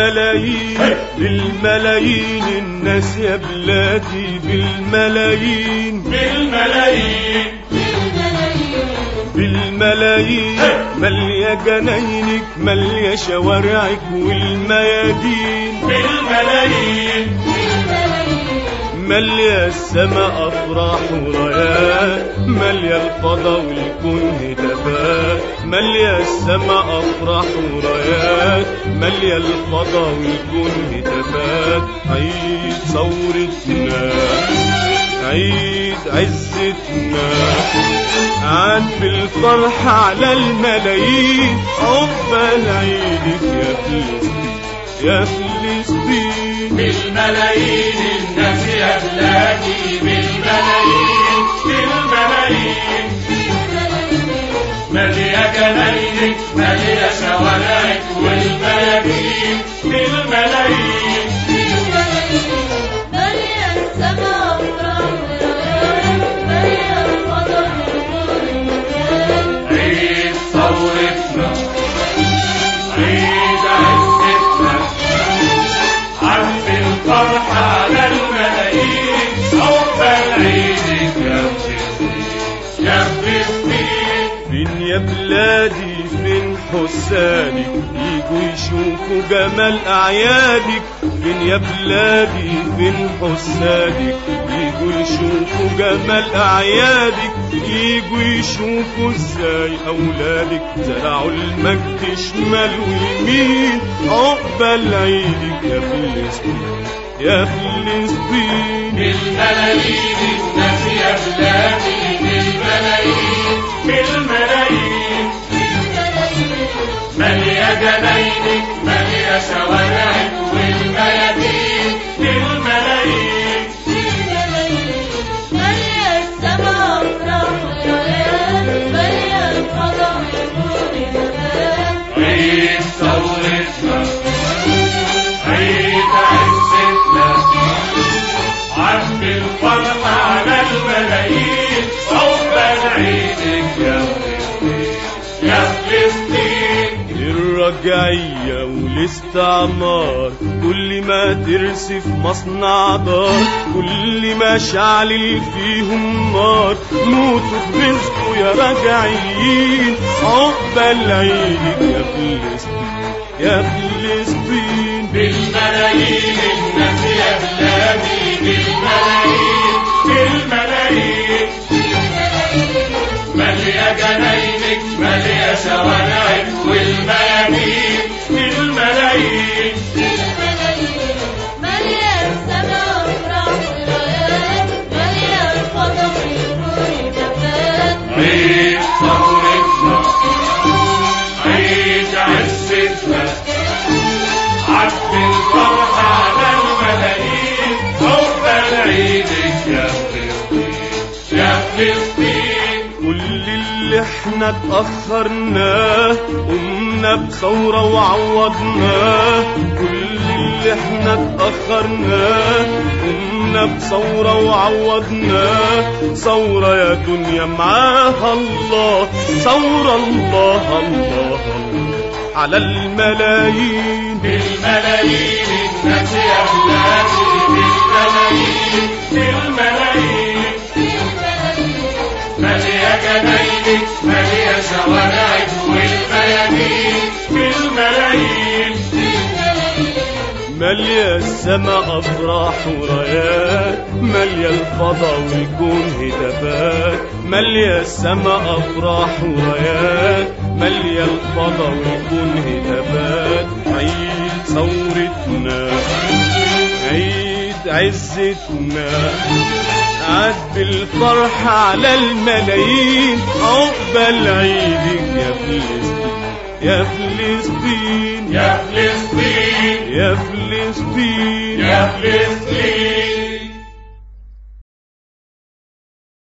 بالملايين بالملايين الناس يا بلادي بالملايين بالملايين بالملايين مالية جناينك مالية شوارعك والميادين بالملايين مالية السما أفراح ورايات مالية الفضا والكون هتافات مالية السما أفراح ورايات مالية الفضا والكون هتافات عيد ثورتنا عيد عزتنا عاد بالفرحة على الملايين عقبال عيدك يا فلسطين يا فلسطين بالملايين الناس يا بلادي بالملايين بالملايين مالية جناينك مالية شوارعك والميادين بالملايين مالية السما أفراح ورايات مالية الفضا والكون هتافات عيد ثورتنا عيد عزتنا عد الفرحة على الملايين عقبال عيدك يا فلسطين يا فلسطين فين يا بلادي فين حسادك يجوا يشوفوا جمال أعيادك فين يا بلادي فين حسادك يجوا يشوفوا جمال أعيادك يجوا يشوفوا ازاي أولادك زرعوا المجد شمال ويمين عقبال عيدك يا فلسطين يا فلسطين بالملايين الناس يا بلادي بالملايين بالملايين مالية جناينك مالية شوارعك والميادين بالملايين مالية السما أفراح ورايات مالية الفضا والكون هتافات عيد ثورتنا عيد عزتنا عد الفرحة على الملايين عقبال عيدك يا فلسطين يا فلسطين الرجعية والاستعمار كل ما ترسف مصنع دار كل ما شعل فيهم نار موتوا برزقوا يا رجعيين عقبال عيدك يا فلسطين يا فلسطين بالملايين الناس يا بلادي بالملايين بالملايين مالية جناينك مالية شوارعك والميادين بالملايين مالية السما أفراح ورايات مالية الفضا والكون هتافات عيد ثورتنا عيد عزتنا عد الفرحة على الملايين عقبال عيدك يا فلسطين يا فلسطين كل اللي احنا اتأخرناه قمنا بثورة وعوضناه كل اللي احنا اتأخرناه قمنا بثورة وعوضناه ثورة يا دنيا معاها الله ثورة الله الله الله على الملايين بالملايين الناس يا بلادي بالملايين بالملايين مالية جناينك مالية شوارعك والميادين بالملايين مالية السما أفراح ورايات مالية الفضا والكون هتافات مالية السما أفراح ورايات مالية الفضا والكون هتافات عيد ثورتنا عيد عزتنا عاد بالفرحة على الملايين عقبال عيدك يا فلسطين يا فلسطين يا فلسطين يا فلسطين يا فلسطين